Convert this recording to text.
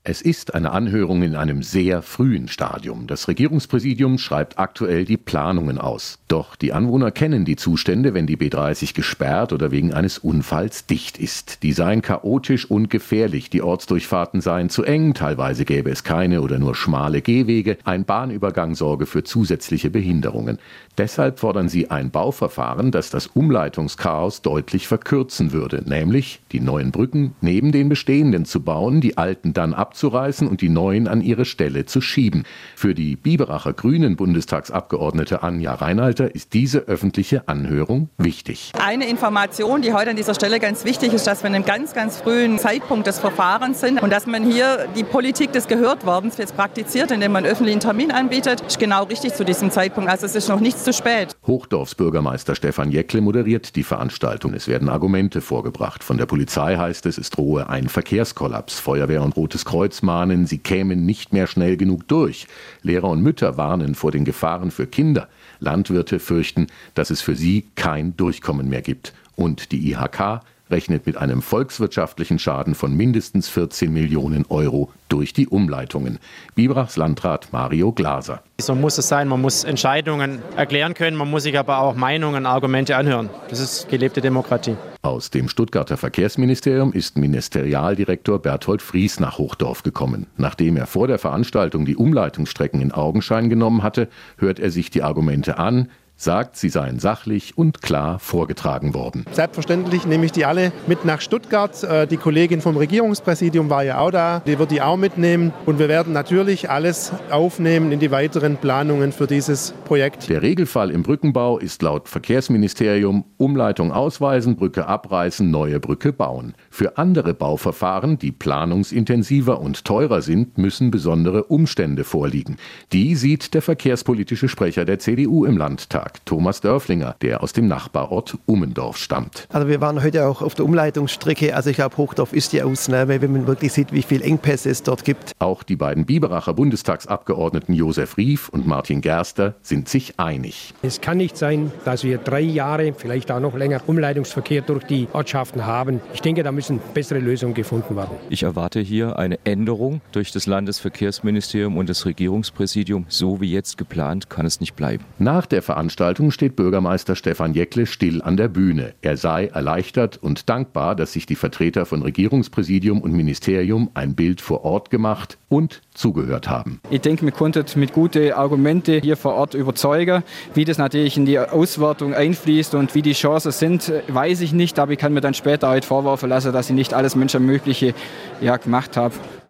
Es ist eine Anhörung in einem sehr frühen Stadium. Das Regierungspräsidium schreibt aktuell die Planungen aus. Doch die Anwohner kennen die Zustände, wenn die B30 gesperrt oder wegen eines Unfalls dicht ist. Die seien chaotisch und gefährlich. Die Ortsdurchfahrten seien zu eng, teilweise gäbe es keine oder nur schmale Gehwege. Ein Bahnübergang sorge für zusätzliche Behinderungen. Deshalb fordern sie ein Bauverfahren, das das Umleitungschaos deutlich verkürzen würde. Nämlich die neuen Brücken neben den bestehenden zu bauen, die alten dann abzureißen und die neuen an ihre Stelle zu schieben. Für die Biberacher Grünen Bundestagsabgeordnete Anja Reinhalter ist diese öffentliche Anhörung wichtig. Eine Information, die heute an dieser Stelle ganz wichtig ist, dass wir in einem ganz, ganz frühen Zeitpunkt des Verfahrens sind und dass man hier die Politik des Gehörtwerdens jetzt praktiziert, indem man einen öffentlichen Termin anbietet, ist genau richtig zu diesem Zeitpunkt. Also es ist noch nichts zu spät. Hochdorfs Bürgermeister Stefan Jäckle moderiert die Veranstaltung. Es werden Argumente vorgebracht. Von der Polizei heißt es drohe ein Verkehrskollaps. Feuerwehr und Rotes Kreuz mahnen, sie kämen nicht mehr schnell genug durch. Lehrer und Mütter warnen vor den Gefahren für Kinder. Landwirte fürchten, dass es für sie kein Durchkommen mehr gibt. Und die IHK rechnet mit einem volkswirtschaftlichen Schaden von mindestens 14 Millionen Euro durch die Umleitungen. Biberachs Landrat Mario Glaser. So muss es sein, man muss Entscheidungen erklären können, man muss sich aber auch Meinungen, Argumente anhören. Das ist gelebte Demokratie. Aus dem Stuttgarter Verkehrsministerium ist Ministerialdirektor Berthold Fries nach Hochdorf gekommen. Nachdem er vor der Veranstaltung die Umleitungsstrecken in Augenschein genommen hatte, hört er sich die Argumente an, sagt, sie seien sachlich und klar vorgetragen worden. Selbstverständlich nehme ich die alle mit nach Stuttgart. Die Kollegin vom Regierungspräsidium war ja auch da, die wird die auch mitnehmen. Und wir werden natürlich alles aufnehmen in die weiteren Planungen für dieses Projekt. Der Regelfall im Brückenbau ist laut Verkehrsministerium Umleitung ausweisen, Brücke abreißen, neue Brücke bauen. Für andere Bauverfahren, die planungsintensiver und teurer sind, müssen besondere Umstände vorliegen. Die sieht der verkehrspolitische Sprecher der CDU im Landtag, Thomas Dörflinger, der aus dem Nachbarort Ummendorf stammt. Also wir waren heute auch auf der Umleitungsstrecke. Also ich glaube, Hochdorf ist die Ausnahme, wenn man wirklich sieht, wie viele Engpässe es dort gibt. Auch die beiden Biberacher Bundestagsabgeordneten Josef Rief und Martin Gerster sind sich einig. Es kann nicht sein, dass wir 3 Jahre, vielleicht auch noch länger, Umleitungsverkehr durch die Ortschaften haben. Ich denke, da müssen bessere Lösungen gefunden werden. Ich erwarte hier eine Änderung durch das Landesverkehrsministerium und das Regierungspräsidium. So wie jetzt geplant kann es nicht bleiben. Nach der Veranstaltung steht Bürgermeister Stefan Jäckle still an der Bühne. Er sei erleichtert und dankbar, dass sich die Vertreter von Regierungspräsidium und Ministerium ein Bild vor Ort gemacht und zugehört haben. Ich denke, wir konnten mit guten Argumenten hier vor Ort überzeugen. Wie das natürlich in die Auswertung einfließt und wie die Chancen sind, weiß ich nicht. Aber ich kann mir dann später heute vorwerfen lassen, dass ich nicht alles Menschenmögliche gemacht habe.